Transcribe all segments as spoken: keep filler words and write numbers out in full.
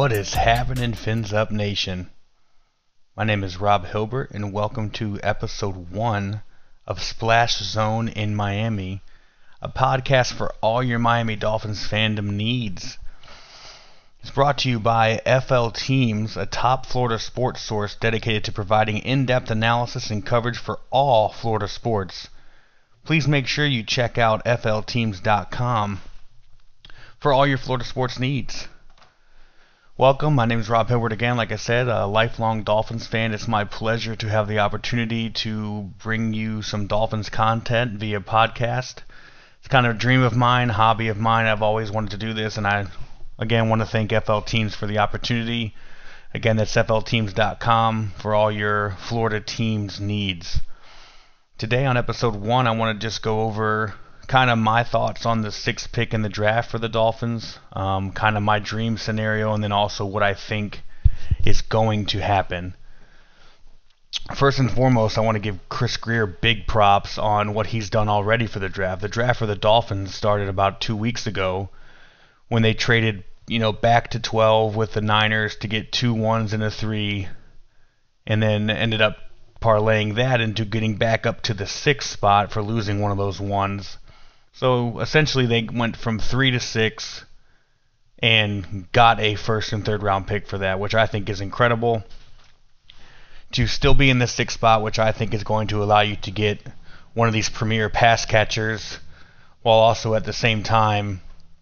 What is happening, Fins Up Nation? My name is Rob Hilbert, and welcome to episode one of Splash Zone in Miami, a podcast for all your Miami Dolphins fandom needs. It's brought to you by F L Teams, a top Florida sports source dedicated to providing in-depth analysis and coverage for all Florida sports. Please make sure you check out F L teams dot com for all your Florida sports needs. Welcome, my name is Rob Hilbert again. Like I said, a lifelong Dolphins fan. It's my pleasure to have the opportunity to bring you some Dolphins content via podcast. It's kind of a dream of mine, hobby of mine. I've always wanted to do this, and I, again, want to thank F L Teams for the opportunity. Again, that's F L teams dot com for all your Florida teams needs. Today on episode one, I want to just go over kind of my thoughts on the sixth pick in the draft for the Dolphins, um, kind of my dream scenario, and then also what I think is going to happen. First and foremost, I want to give Chris Grier big props on what he's done already for the draft. The draft for the Dolphins started about two weeks ago when they traded, you know, back to twelve with the Niners to get two ones and a three, and then ended up parlaying that into getting back up to the sixth spot for losing one of those ones. So essentially they went from three to six and got a first and third round pick for that, which I think is incredible. To still be in the sixth spot, which I think is going to allow you to get one of these premier pass catchers while also at the same time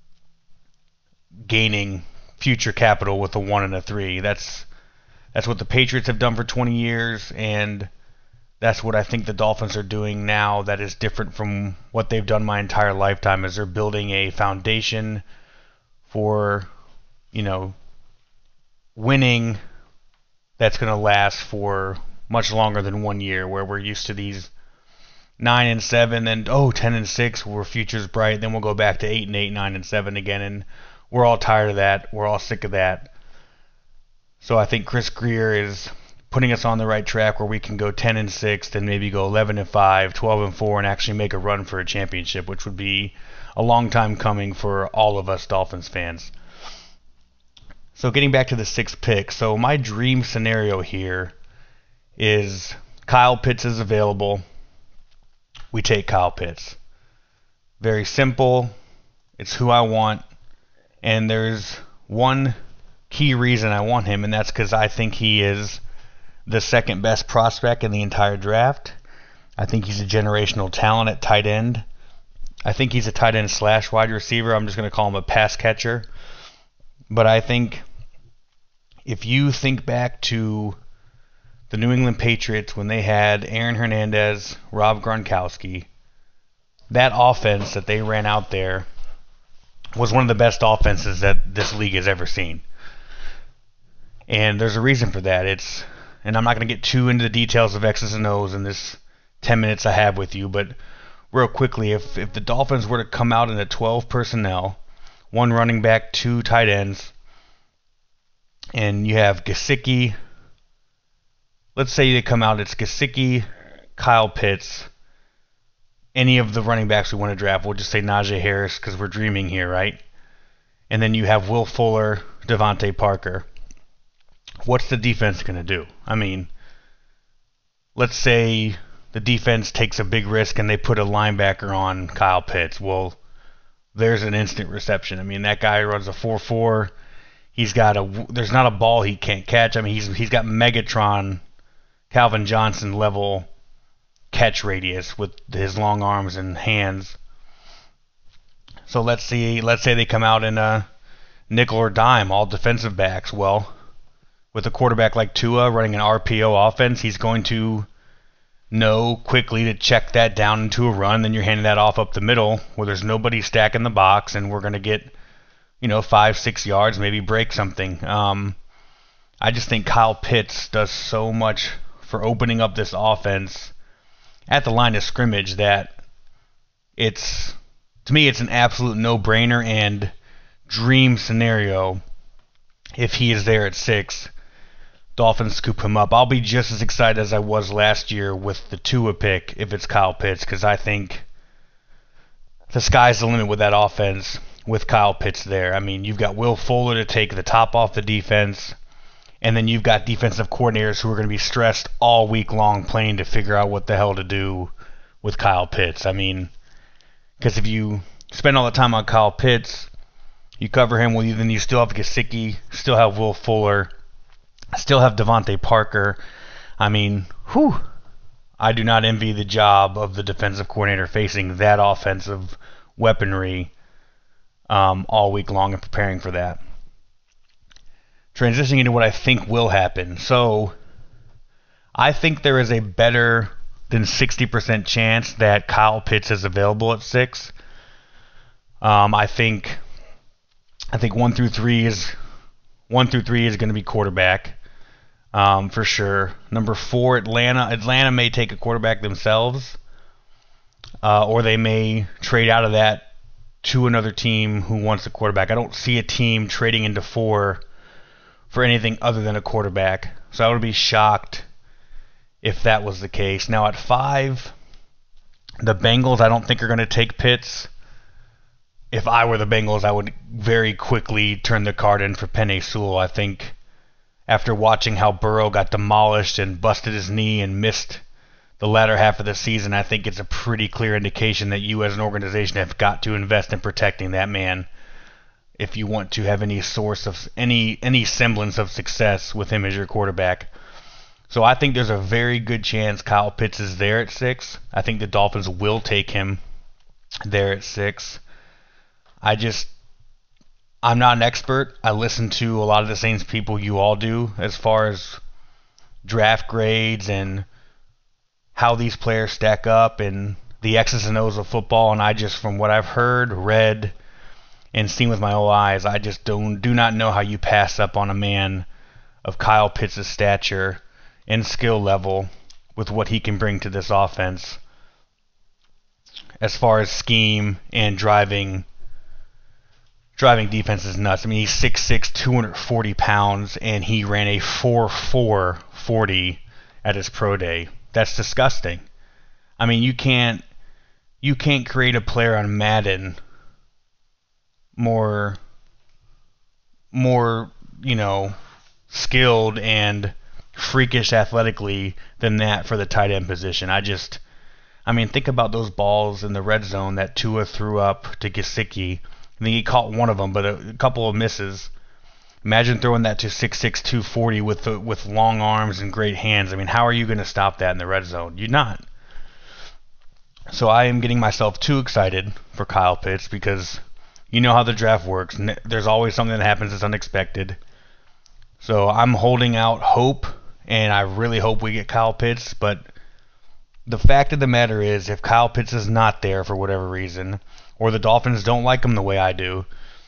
gaining future capital with a one and a three. That's that's what the Patriots have done for twenty years, and that's what I think the Dolphins are doing now that is different from what they've done my entire lifetime, is they're building a foundation for, you know, winning that's going to last for much longer than one year, where we're used to these nine and seven and oh ten and six where future's bright, then we'll go back to eight and eight, nine and seven again, and we're all tired of that. We're all sick of that. So I think Chris Grier is putting us on the right track where we can go ten and six, then maybe go eleven and five, twelve and four, and actually make a run for a championship, which would be a long time coming for all of us Dolphins fans. So getting back to the sixth pick, so my dream scenario here is Kyle Pitts is available. We take Kyle Pitts. Very simple. It's who I want. And there's one key reason I want him, and that's because I think he is the second best prospect in the entire draft. I think he's a generational talent at tight end. I think he's a tight end slash wide receiver. I'm just going to call him a pass catcher. But I think if you think back to the New England Patriots when they had Aaron Hernandez, Rob Gronkowski, that offense that they ran out there was one of the best offenses that this league has ever seen. And there's a reason for that. It's And I'm not going to get too into the details of X's and O's in this ten minutes I have with you, but real quickly, if, if the Dolphins were to come out in a twelve personnel, one running back, two tight ends, and you have Gesicki, let's say they come out, it's Gesicki, Kyle Pitts, any of the running backs we want to draft, we'll just say Najee Harris because we're dreaming here, right? And then you have Will Fuller, Devontae Parker. What's the defense going to do? I mean, let's say the defense takes a big risk and they put a linebacker on Kyle Pitts. Well, there's an instant reception. I mean, that guy runs a four four. He's got a there's not a ball he can't catch. I mean, he's he's got Megatron, Calvin Johnson level catch radius with his long arms and hands. So let's see let's say they come out in a nickel or dime, all defensive backs. Well, with a quarterback like Tua running an R P O offense, he's going to know quickly to check that down into a run. Then you're handing that off up the middle where there's nobody stacking the box, and we're going to get, you know, five, six yards, maybe break something. Um, I just think Kyle Pitts does so much for opening up this offense at the line of scrimmage that it's, to me, it's an absolute no-brainer and dream scenario if he is there at six. Dolphins scoop him up. I'll be just as excited as I was last year with the Tua pick if it's Kyle Pitts, because I think the sky's the limit with that offense. with Kyle Pitts there. I mean, you've got Will Fuller to take the top off the defense, and then you've got defensive coordinators who are going to be stressed all week long playing to figure out what the hell to do with Kyle Pitts. I mean, because if you spend all the time on Kyle Pitts, you cover him, well, then you still have Gesicki, still have Will Fuller, still have Devontae Parker. I mean, whew, I do not envy the job of the defensive coordinator facing that offensive weaponry um, all week long and preparing for that. Transitioning into what I think will happen. So, I think there is a better than sixty percent chance that Kyle Pitts is available at six. Um, I think, I think one through three is one through three is going to be quarterback, um, for sure. Number four, Atlanta. Atlanta may take a quarterback themselves, uh, or they may trade out of that to another team who wants a quarterback. I don't see a team trading into four for anything other than a quarterback. So I would be shocked if that was the case. Now at five, the Bengals I don't think are going to take Pitts. If I were the Bengals, I would very quickly turn the card in for Penei Sewell. I think after watching how Burrow got demolished and busted his knee and missed the latter half of the season, I think it's a pretty clear indication that you as an organization have got to invest in protecting that man if you want to have any source of any any semblance of success with him as your quarterback. So I think there's a very good chance Kyle Pitts is there at six. I think the Dolphins will take him there at six. I just, I'm not an expert. I listen to a lot of the same people you all do as far as draft grades and how these players stack up and the X's and O's of football. And I just, from what I've heard, read, and seen with my own eyes, I just don't do not know how you pass up on a man of Kyle Pitts' stature and skill level with what he can bring to this offense as far as scheme and driving driving defense is nuts. I mean, he's six six, two hundred forty pounds, and he ran a four four forty at his pro day. That's disgusting. I mean, you can't you can't create a player on Madden more more, you know, skilled and freakish athletically than that for the tight end position. I just I mean, think about those balls in the red zone that Tua threw up to Gesicki. I think he caught one of them, but a, a couple of misses. Imagine throwing that to six six, two forty with the, with long arms and great hands. I mean, how are you going to stop that in the red zone? You're not. So I am getting myself too excited for Kyle Pitts because you know how the draft works. There's always something that happens that's unexpected. So I'm holding out hope, and I really hope we get Kyle Pitts. But the fact of the matter is, if Kyle Pitts is not there for whatever reason, or the Dolphins don't like him the way I do,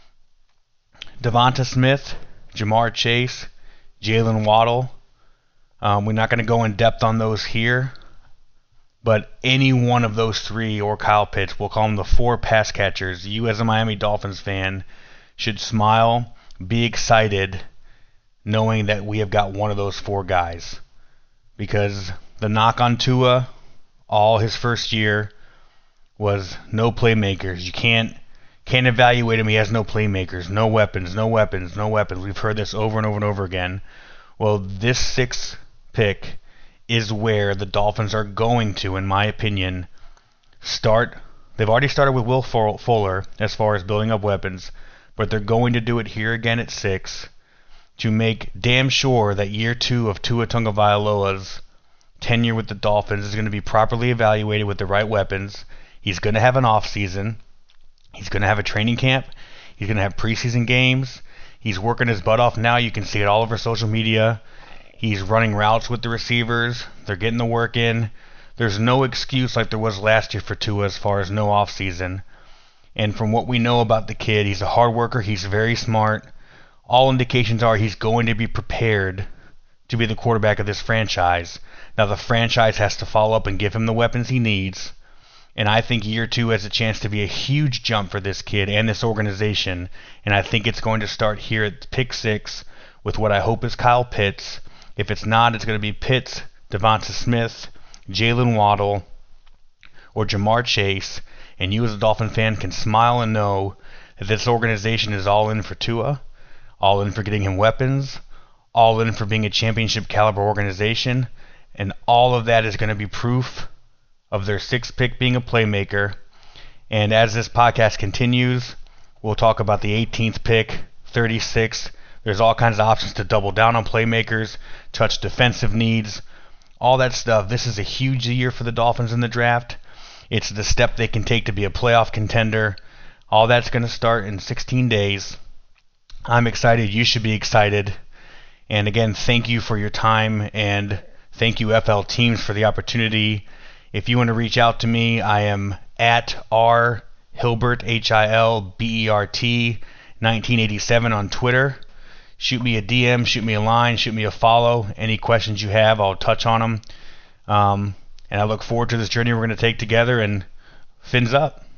Devonta Smith, Jamar Chase, Jalen Waddle, um, we're not going to go in depth on those here, but any one of those three or Kyle Pitts, we'll call them the four pass catchers, you as a Miami Dolphins fan should smile, be excited, knowing that we have got one of those four guys. Because the knock on Tua all his first year was no playmakers. You can't can't evaluate him. He has no playmakers, no weapons, no weapons, no weapons. We've heard this over and over and over again. Well, this sixth pick is where the Dolphins are going to, in my opinion, start. They've already started with Will Fuller as far as building up weapons, but they're going to do it here again at six to make damn sure that year two of Tua Tagovailoa's tenure with the Dolphins is going to be properly evaluated with the right weapons. He's going to have an off season. He's going to have a training camp. He's going to have preseason games. He's working his butt off now. You can see it all over social media. He's running routes with the receivers. They're getting the work in. There's no excuse like there was last year for Tua as far as no off season. And from what we know about the kid, he's a hard worker. He's very smart. All indications are he's going to be prepared to be the quarterback of this franchise. Now the franchise has to follow up and give him the weapons he needs. And I think year two has a chance to be a huge jump for this kid and this organization. And I think it's going to start here at pick six with what I hope is Kyle Pitts. If it's not, it's going to be Pitts, Devonta Smith, Jalen Waddle, or Jamar Chase. And you as a Dolphin fan can smile and know that this organization is all in for Tua, all in for getting him weapons, all in for being a championship caliber organization, and all of that is going to be proof of their sixth pick being a playmaker. And as this podcast continues, we'll talk about the eighteenth pick, thirty-sixth. There's all kinds of options to double down on playmakers, touch defensive needs, all that stuff. This is a huge year for the Dolphins in the draft. It's the step they can take to be a playoff contender. All that's going to start in sixteen days. I'm excited. You should be excited. And again, thank you for your time, and thank you F L teams for the opportunity. If you want to reach out to me, I am at R Hilbert, H I L B E R T, nineteen eighty-seven on Twitter. Shoot me a D M, shoot me a line, shoot me a follow. Any questions you have, I'll touch on them. Um, and I look forward to this journey we're going to take together, and fins up.